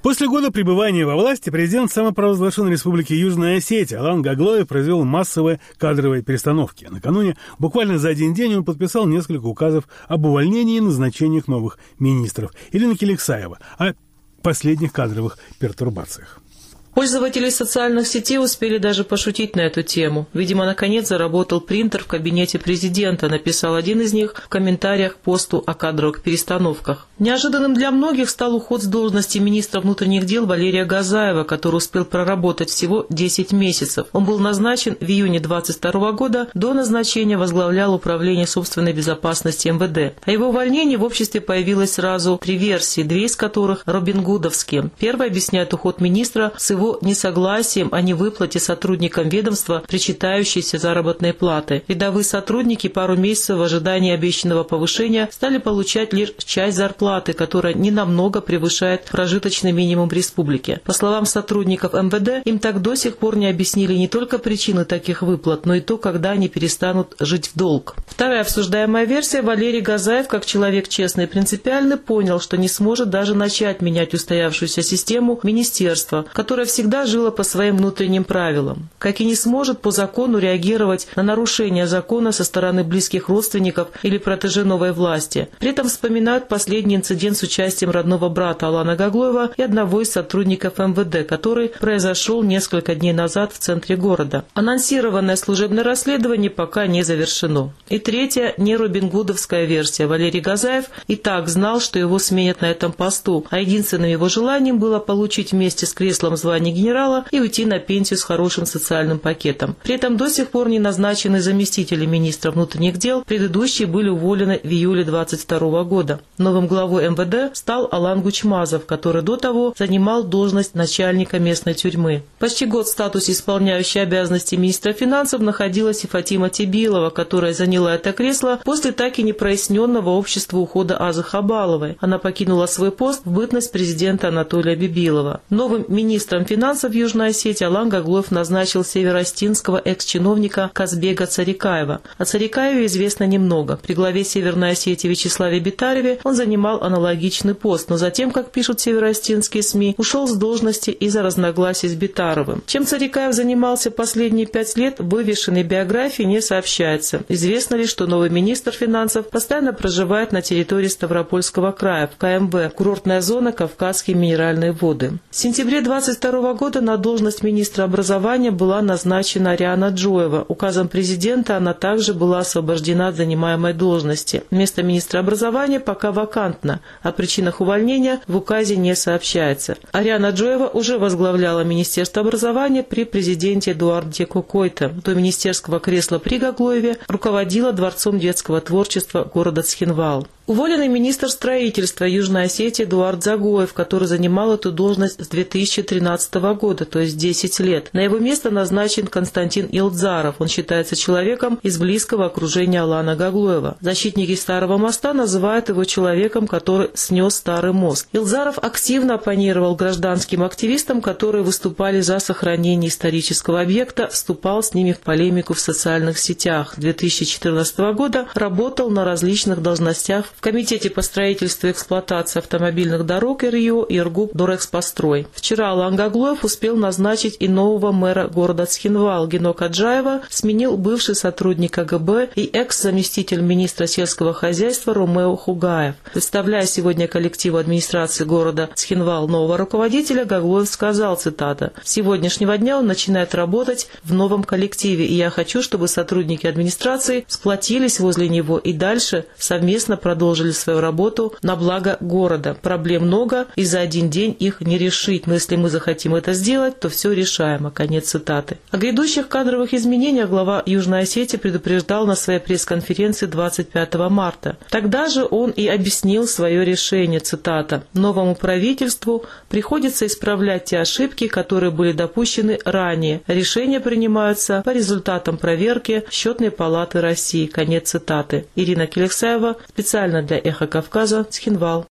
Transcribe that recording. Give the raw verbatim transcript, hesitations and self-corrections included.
После года пребывания во власти президент самопровозглашенной республики Южная Осетия Алан Гаглоев произвел массовые кадровые перестановки. Накануне, буквально за один день, он подписал несколько указов об увольнении и назначениях новых министров. Ирина Келексаева о последних кадровых пертурбациях. Пользователи социальных сетей успели даже пошутить на эту тему. Видимо, наконец заработал принтер в кабинете президента, написал один из них в комментариях к посту о кадровых перестановках. Неожиданным для многих стал уход с должности министра внутренних дел Валерия Газаева, который успел проработать всего десять месяцев. Он был назначен в июне две тысячи двадцать второго года, до назначения возглавлял управление собственной безопасности эм вэ дэ. О его увольнении в обществе появилось сразу три версии, две из которых робингудовские. Первая объясняет уход министра с его несогласием о невыплате сотрудникам ведомства причитающейся заработной платы. Рядовые сотрудники пару месяцев в ожидании обещанного повышения стали получать лишь часть зарплаты, которая ненамного превышает прожиточный минимум в республике. По словам сотрудников эм вэ дэ, им так до сих пор не объяснили не только причины таких выплат, но и то, когда они перестанут жить в долг. Вторая обсуждаемая версия: Валерий Газаев, как человек честный и принципиальный, понял, что не сможет даже начать менять устоявшуюся систему министерства, которая всегда жила по своим внутренним правилам, как и не сможет по закону реагировать на нарушения закона со стороны близких родственников или протеже новой власти. При этом вспоминают последний инцидент с участием родного брата Алана Гаглоева и одного из сотрудников эм вэ дэ, который произошел несколько дней назад в центре города. Анонсированное служебное расследование пока не завершено. И третья, не робингудовская версия. Валерий Газаев и так знал, что его сменят на этом посту, а единственным его желанием было получить вместе с креслом звание генерала и уйти на пенсию с хорошим социальным пакетом. При этом до сих пор не назначены заместители министра внутренних дел, предыдущие были уволены в июле две тысячи двадцать второго года. Новым главой эм вэ дэ стал Алан Гучмазов, который до того занимал должность начальника местной тюрьмы. Почти год в статусе исполняющей обязанности министра финансов находилась и Фатима Тебилова, которая заняла это кресло после так и не проясненного общества ухода Азы Хабаловой. Она покинула свой пост в бытность президента Анатолия Бибилова. Новым министром финансов Южной Осетии Алан Гаглоев назначил североостинского экс-чиновника Казбека Царикаева. О Царикаеве известно немного. При главе Северной Осетии Вячеславе Битареве он занимал аналогичный пост, но затем, как пишут североостинские СМИ, ушел с должности из-за разногласий с Битаровым. Чем Царикаев занимался последние пять лет, в вывешенной биографии не сообщается. Известно лишь, что новый министр финансов постоянно проживает на территории Ставропольского края, в ка эм вэ, курортная зона Кавказские минеральные воды. В сентябре две тысячи двадцать второго года на должность министра образования была назначена Ариана Джоева. Указом президента она также была освобождена от занимаемой должности. Место министра образования пока вакантно. О причинах увольнения в указе не сообщается. Ариана Джоева уже возглавляла Министерство образования при президенте Эдуарде Кокойто. До министерского кресла при Гаглоеве руководила Дворцом детского творчества города Цхинвал. Уволенный министр строительства Южной Осетии Эдуард Загоев, который занимал эту должность с две тысячи тринадцатого года, то есть десять лет. На его место назначен Константин Илдзаров. Он считается человеком из близкого окружения Алана Гаглоева. Защитники Старого моста называют его человеком, который снес Старый мост. Илдзаров активно оппонировал гражданским активистам, которые выступали за сохранение исторического объекта, вступал с ними в полемику в социальных сетях. С две тысячи четырнадцатого года работал на различных должностях в Комитете по строительству и эксплуатации автомобильных дорог эр и о и эр-гэ у пэ Дорэкспострой. Вчера Алан Гаглоев успел назначить и нового мэра города Цхинвал. Гено Каджаева сменил бывший сотрудник ка гэ бэ и экс-заместитель министра сельского хозяйства Ромео Хугаев. Представляя сегодня коллективу администрации города Цхинвал нового руководителя, Гаглоев сказал, цитата: «С сегодняшнего дня он начинает работать в новом коллективе, и я хочу, чтобы сотрудники администрации сплотились возле него и дальше совместно продолжили продолжили свою работу на благо города. Проблем много, и за один день их не решить. Но если мы захотим это сделать, то все решаемо». Конец цитаты. О грядущих кадровых изменениях глава Южной Осетии предупреждал на своей пресс-конференции двадцать пятого марта. Тогда же он и объяснил свое решение, цитата: «Новому правительству приходится исправлять те ошибки, которые были допущены ранее. Решения принимаются по результатам проверки Счетной палаты России». Конец цитаты. Ирина Келексаева, специально для «Эхо Кавказа», Цхинвал.